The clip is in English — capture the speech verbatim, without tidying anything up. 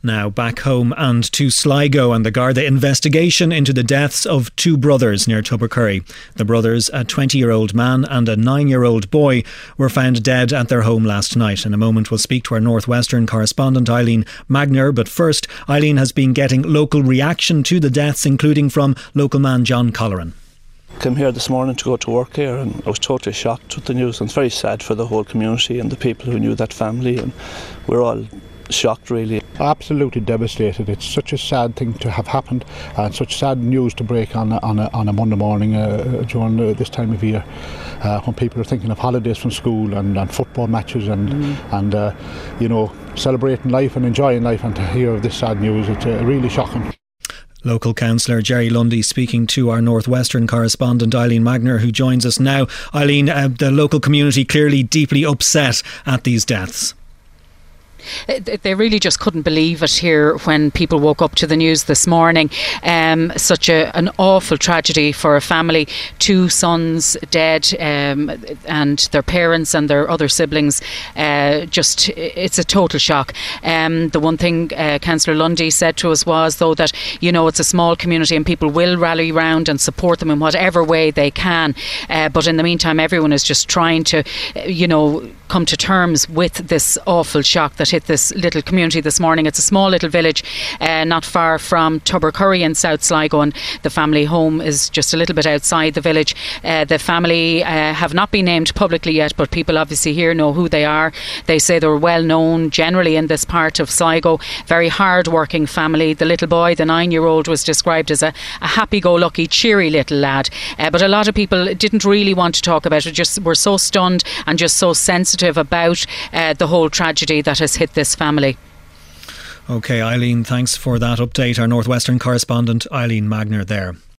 Now back home and to Sligo and the Garda investigation into the deaths of two brothers near Tubbercurry. The brothers, a twenty-year-old man and a nine-year-old boy, were found dead at their home last night. In a moment we'll speak to our Northwestern correspondent Eileen Magner, but first Eileen has been getting local reaction to the deaths, including from local man John Colleran. Came here this morning to go to work here and I was totally shocked with the news, and it's very sad for the whole community and the people who knew that family, and we're all shocked really. Absolutely devastated. It's such a sad thing to have happened and such sad news to break on a, on a, on a Monday morning uh, during uh, this time of year uh, when people are thinking of holidays from school and, and football matches and, mm. and uh, you know, celebrating life and enjoying life, and to hear of this sad news, it's uh, really shocking. Local councillor Jerry Lundy speaking to our Northwestern correspondent Eileen Magner, who joins us now. Eileen, uh, the local community clearly deeply upset at these deaths. They really just couldn't believe it here when people woke up to the news this morning. Um, such a, an awful tragedy for a family. Two sons dead, um, and their parents and their other siblings. Uh, just, it's a total shock. Um, the one thing uh, Councillor Lundy said to us was, though, that, you know, it's a small community and people will rally round and support them in whatever way they can. Uh, but in the meantime, everyone is just trying to, you know, come to terms with this awful shock that hit this little community this morning. It's a small little village uh, not far from Tubbercurry in South Sligo, and the family home is just a little bit outside the village. Uh, the family uh, have not been named publicly yet, but people obviously here know who they are. They say they're well known generally in this part of Sligo. Very hard working family. The little boy, the nine year old, was described as a, a happy-go-lucky, cheery little lad, uh, but a lot of people didn't really want to talk about it, just were so stunned and just so sensitive about uh, the whole tragedy that has hit this family. OK, Eileen, thanks for that update. Our Northwestern correspondent Eileen Magner there.